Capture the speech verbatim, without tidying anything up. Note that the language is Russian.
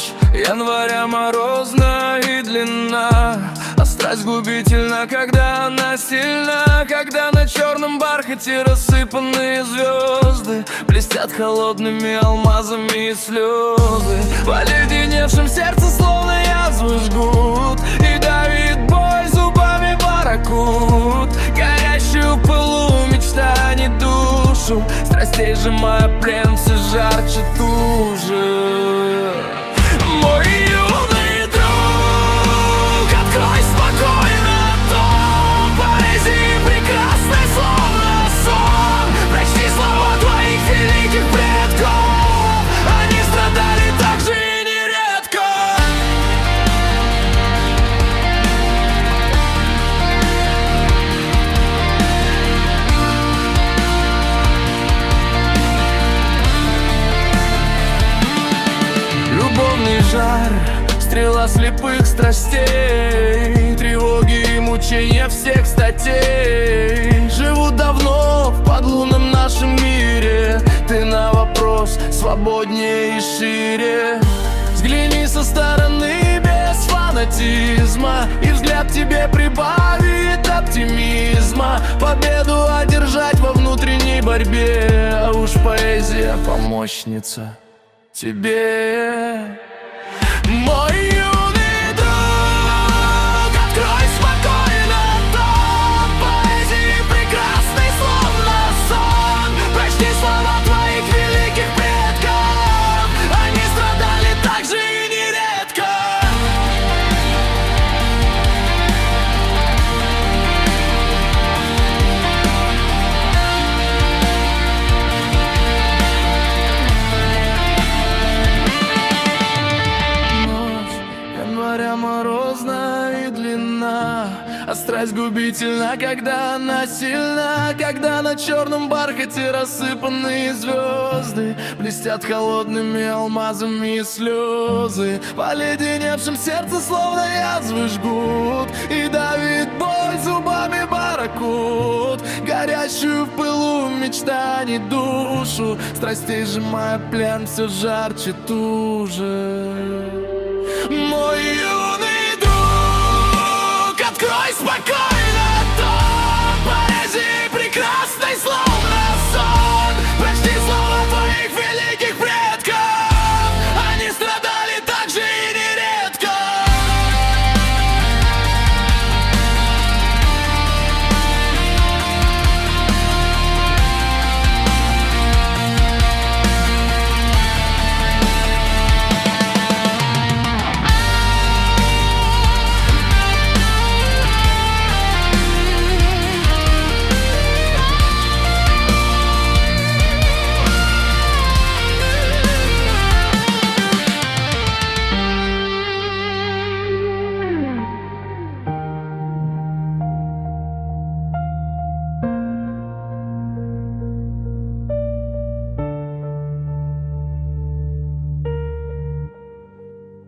Ночь января морозна и длинна, а страсть губительна, когда она сильна. Когда на черном бархате рассыпанные звезды блестят холодными алмазами и слезы. В оледеневшем сердце словно язвы жгут, и давит боль зубами баракут. Горящую в пылу мечтаний душу, страстей сжимая плен, все жарче туже. Мой юный друг, открой спокойно дом поэзии прекрасной, словно сон. Прочти слова твоих великих предков, они страдали так же и нередко. Любовный жар, стрела слепых страстей, тревоги и мучения всех статей живут давно в подлунном нашем мире. Ты на вопрос свободнее и шире. Взгляни со стороны без фанатизма, и взгляд тебе прибавит оптимизма. Победу одержать во внутренней борьбе, а уж поэзия помощница тебе. Мой юный друг, открой спокойно дом поэзии прекрасной, словно сон. Прочти слова твоих великих предков, они страдали так же и нередко. Января морозна и длинна, а страсть губительна, когда она сильна. Когда на черном бархате рассыпанные звезды блестят холодными алмазами и слезы. В оледеневшем сердце словно язвы жгут, и давит боль зубами баракут. Горящую в пылу мечтаний душу, страстей сжимая плен, все жарче туже. Мой юный друг, открой спокойно